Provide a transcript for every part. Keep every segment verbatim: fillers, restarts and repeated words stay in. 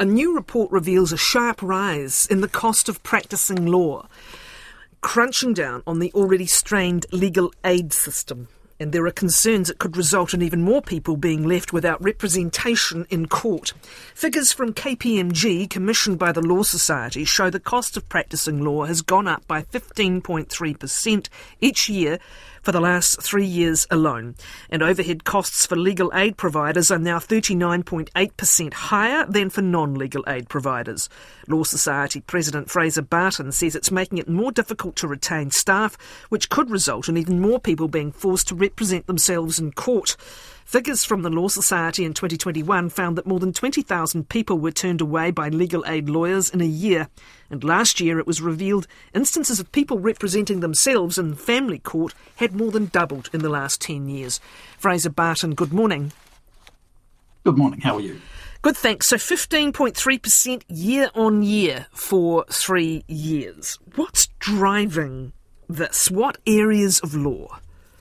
A new report reveals a sharp rise in the cost of practising law, crunching down on the already strained legal aid system. And there are concerns it could result in even more people being left without representation in court. Figures from K P M G, commissioned by the Law Society, show the cost of practising law has gone up by fifteen point three percent each year for the last three years alone. And overhead costs for legal aid providers are now thirty-nine point eight percent higher than for non-legal aid providers. Law Society President Fraser Barton says it's making it more difficult to retain staff, which could result in even more people being forced to represent themselves in court. Figures from the Law Society in twenty twenty-one found that more than twenty thousand people were turned away by legal aid lawyers in a year. And last year it was revealed instances of people representing themselves in family court had more than doubled in the last ten years. Fraser Barton, good morning. Good morning, how are you? Good, thanks. So fifteen point three percent year on year for three years. What's driving this? What areas of law?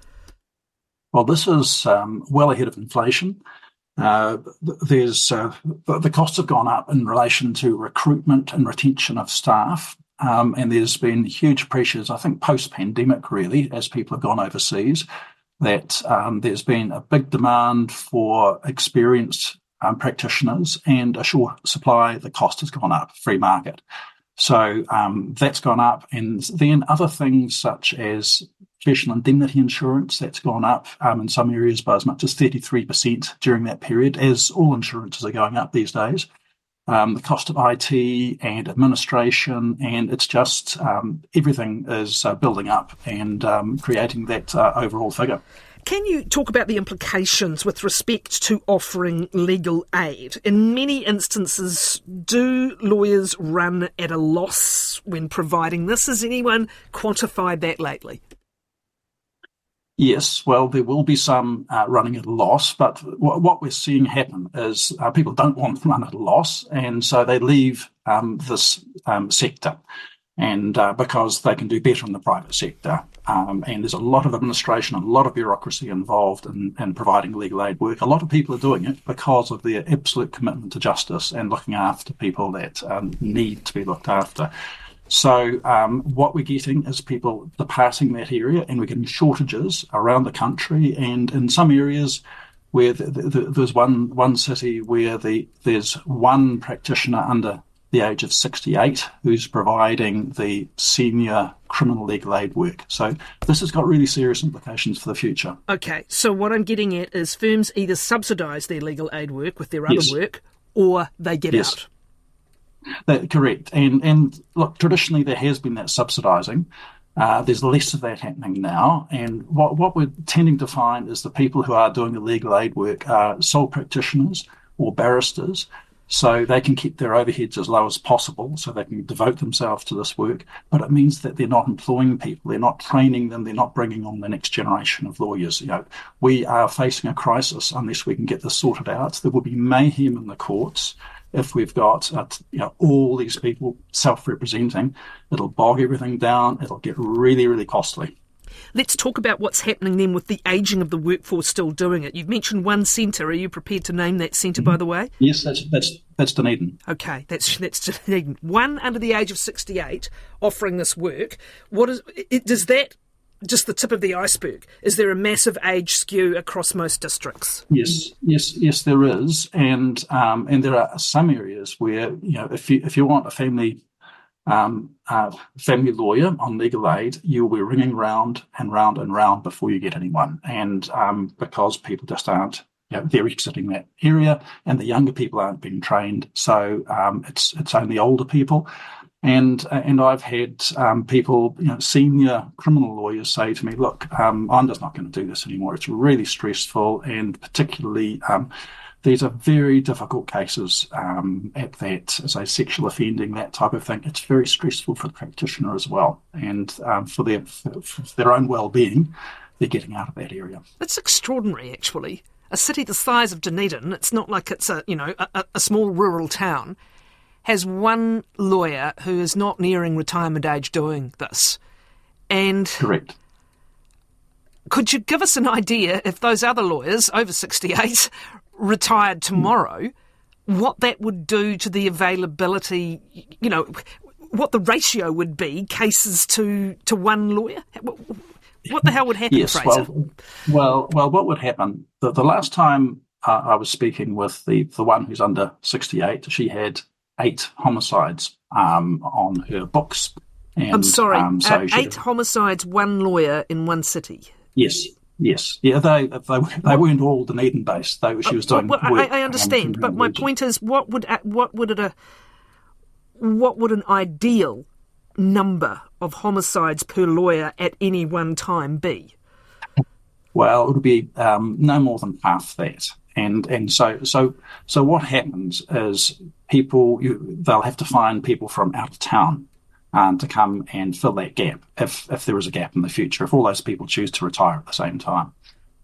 Well, this is um, well ahead of inflation. Uh, there's uh, the costs have gone up in relation to recruitment and retention of staff, um, and there's been huge pressures, I think, post-pandemic, really, as people have gone overseas, that um, there's been a big demand for experienced um, practitioners and a short supply. The cost has gone up, free market. So um, that's gone up, and then other things such as professional indemnity insurance, that's gone up um, in some areas by as much as thirty-three percent during that period, as all insurances are going up these days. Um, the cost of I T and administration, and it's just um, everything is uh, building up and um, creating that uh, overall figure. Can you talk about the implications with respect to offering legal aid? In many instances, do lawyers run at a loss when providing this? Has anyone quantified that lately? Yes, well, there will be some uh, running at a loss, but w- what we're seeing happen is uh, people don't want to run at a loss, and so they leave um, this um, sector, and uh, because they can do better in the private sector. Um, and there's a lot of administration, a lot of bureaucracy involved in, in providing legal aid work. A lot of people are doing it because of their absolute commitment to justice and looking after people that um, need to be looked after. So um, what we're getting is people departing that area, and we're getting shortages around the country, and in some areas where the, the, the, there's one one city where the there's one practitioner under the age of sixty-eight who's providing the senior criminal legal aid work. So this has got really serious implications for the future. Okay, so what I'm getting at is firms either subsidise their legal aid work with their other Yes. work, or they get Yes. out. That, correct. And, and look, traditionally there has been that subsidising. Uh, there's less of that happening now. And what, what we're tending to find is the people who are doing the legal aid work are sole practitioners or barristers, so they can keep their overheads as low as possible so they can devote themselves to this work. But it means that they're not employing people, they're not training them, they're not bringing on the next generation of lawyers. You know, we are facing a crisis unless we can get this sorted out. There will be mayhem in the courts if we've got uh, you know all these people self-representing. It'll bog everything down. It'll get really, really costly. Let's talk about what's happening then with the ageing of the workforce still doing it. You've mentioned one centre. Are you prepared to name that centre, mm-hmm. by the way? Yes, that's that's that's Dunedin. Okay, that's that's Dunedin. One under the age of sixty-eight offering this work. What is it, does that just the tip of the iceberg? Is there a massive age skew across most districts? Yes, yes, yes, there is, and um, and there are some areas where you know if you if you want a family um, uh, family lawyer on legal aid, you'll be ringing round and round and round before you get anyone, and um, because people just aren't. You know, they're exiting that area, and the younger people aren't being trained, so um, it's it's only older people. And and I've had um, people, you know, senior criminal lawyers say to me, look, um, I'm just not going to do this anymore. It's really stressful, and particularly um, these are very difficult cases um, at that, say, sexual offending, that type of thing. It's very stressful for the practitioner as well, and um, for their for, for their own well-being, they're getting out of that area. It's extraordinary, actually. A city the size of Dunedin, it's not like it's a you know a, a small rural town, has one lawyer who is not nearing retirement age doing this. And correct. Could you give us an idea if those other lawyers over sixty-eight retired tomorrow, what that would do to the availability, you know, what the ratio would be, cases to, to one lawyer? What the hell would happen, yes, Fraser? Well, well, well, what would happen? The, the last time uh, I was speaking with the, the one who's under sixty-eight, she had eight homicides um, on her books. And, I'm sorry, um, so uh, eight homicides, one lawyer in one city. Yes, yes. Yeah, they they, they weren't all Dunedin-based. They, she was doing well, well, work. I, I understand, um, but my region. point is, what would what would it a what would an ideal number of homicides per lawyer at any one time be? Well, it would be um, no more than half that. And and so so so what happens is people you, they'll have to find people from out of town um, to come and fill that gap if if there is a gap in the future, if all those people choose to retire at the same time.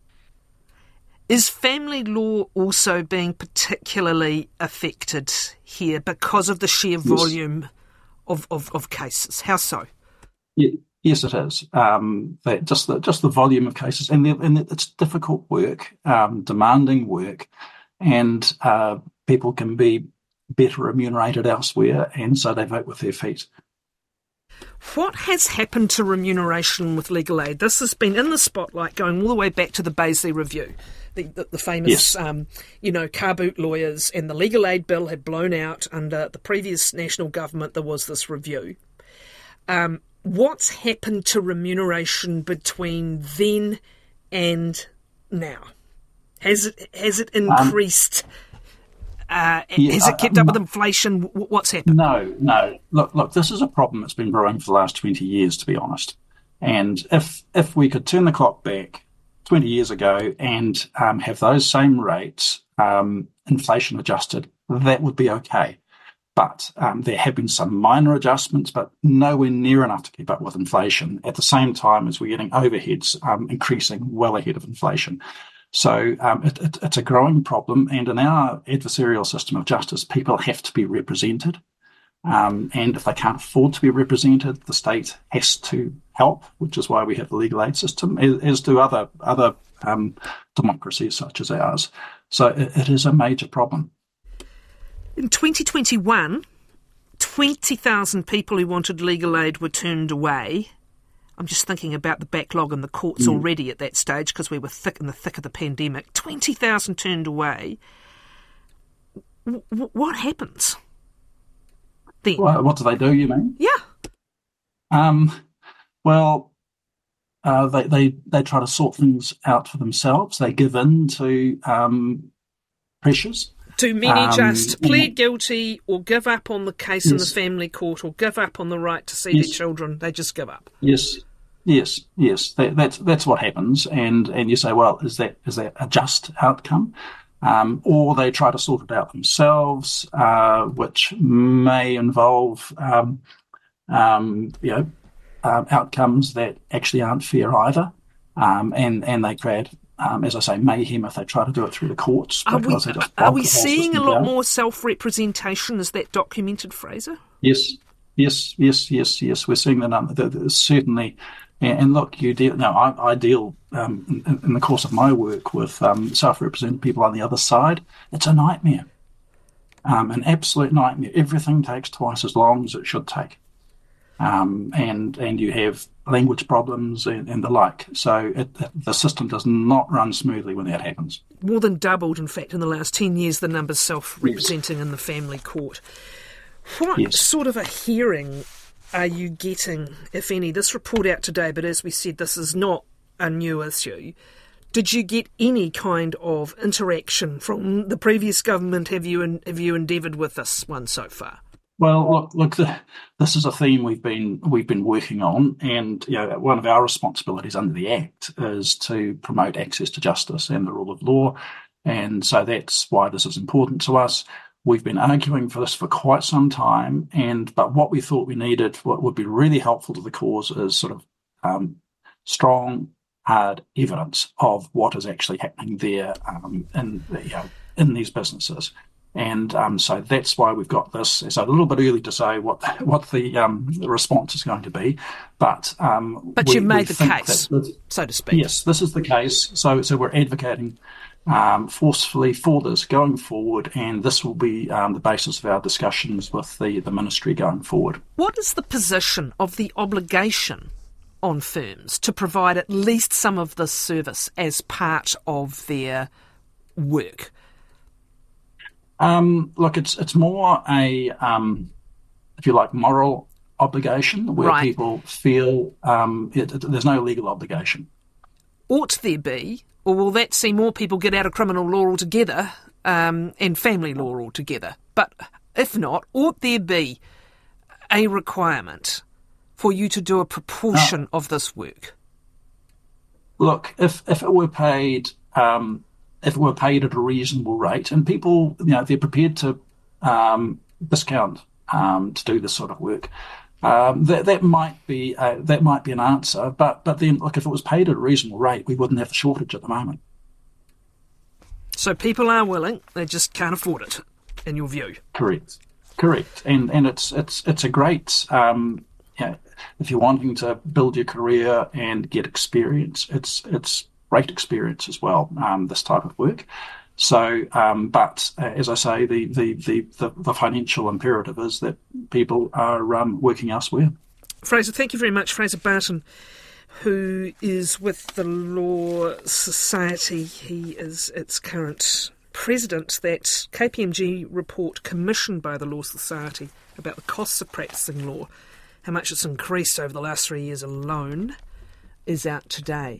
Is family law also being particularly affected here because of the sheer volume yes. of, of, of cases? How so? Yeah, yes, it is. Um, that just the just the volume of cases, and, and it's difficult work, um, demanding work, and uh, people can be better remunerated elsewhere, and so they vote with their feet. What has happened to remuneration with legal aid? This has been in the spotlight going all the way back to the Beazley Review. The, the, the famous, yes. um, you know, car boot lawyers, and the legal aid bill had blown out under the previous national government. There was this review. Um, what's happened to remuneration between then and now? Has it has it increased? Um, uh, yeah, has it kept uh, up with inflation? What's happened? No, no. Look, look. This is a problem that's been brewing for the last twenty years, to be honest. And if if we could turn the clock back twenty years ago and um, have those same rates um, inflation adjusted, that would be okay. But um, there have been some minor adjustments, but nowhere near enough to keep up with inflation at the same time as we're getting overheads um, increasing well ahead of inflation. So um, it, it, it's a growing problem. And in our adversarial system of justice, people have to be represented. Um, and if they can't afford to be represented, the state has to help, which is why we have the legal aid system, as, as do other other um, democracies such as ours. So it, it is a major problem. In twenty twenty-one, twenty thousand people who wanted legal aid were turned away. I'm just thinking about the backlog in the courts mm. already at that stage because we were thick in the thick of the pandemic. twenty thousand turned away. W- what happens then? Well, what do they do, you mean? Yeah. Um. Well, uh, they, they, they try to sort things out for themselves. They give in to um, pressures. Do many um, just plead yeah. guilty or give up on the case yes. in the family court or give up on the right to see yes. their children? They just give up. Yes, yes, yes. That, that's that's what happens. And and you say, well, is that is that a just outcome? Um, or they try to sort it out themselves, uh, which may involve um, um, you know um, outcomes that actually aren't fair either. Um, and and they create. Um, as I say, mayhem if they try to do it through the courts. Are we, are we seeing a lot down. more self-representation? Is that documented, Fraser? Yes, yes, yes, yes, yes. We're seeing the number. The, the, certainly, and, and look, you deal. No, I, I deal um, in, in the course of my work with um, self-represented people on the other side. It's a nightmare, um, an absolute nightmare. Everything takes twice as long as it should take. Um, and and you have language problems and, and the like. So it, the system does not run smoothly when that happens. More than doubled, in fact, in the last ten years, the numbers self-representing yes. in the family court. What yes. sort of a hearing are you getting, if any? This report out today, but as we said, this is not a new issue. Did you get any kind of interaction from the previous government? Have you have you endeavoured with this one so far? Well, look, look. The, this is a theme we've been we've been working on, and you know, one of our responsibilities under the Act is to promote access to justice and the rule of law, and so that's why this is important to us. We've been arguing for this for quite some time, and but what we thought we needed, what would be really helpful to the cause, is sort of um, strong, hard evidence of what is actually happening there um, in you know, in these businesses. And um, so that's why we've got this. It's a little bit early to say what what the, um, the response is going to be, but um, but we, you've made the think case, that, so to speak. Yes, this is the case. So so we're advocating um, forcefully for this going forward, and this will be um, the basis of our discussions with the, the ministry going forward. What is the position of the obligation on firms to provide at least some of this service as part of their work? Um, look, it's it's more a, um, if you like, moral obligation where right. people feel um, it, it, there's no legal obligation. Ought there be, or will that see more people get out of criminal law altogether um, and family law altogether? But if not, ought there be a requirement for you to do a proportion no. of this work? Look, if if it were paid, um, if it were paid at a reasonable rate, and people, you know, they're prepared to um, discount um, to do this sort of work, um, that that might be a, that might be an answer. But but then, look, if it was paid at a reasonable rate, we wouldn't have the shortage at the moment. So people are willing; they just can't afford it, in your view. Correct, correct, and and it's it's it's a great. Um, Yeah, if you're wanting to build your career and get experience, it's it's great experience as well, um, this type of work. So, um, but uh, as I say, the, the, the, the, the financial imperative is that people are um, working elsewhere. Fraser, thank you very much. Fraser Barton, who is with the Law Society. He is its current president. That K P M G report commissioned by the Law Society about the costs of practising law, how much it's increased over the last three years alone, is out today.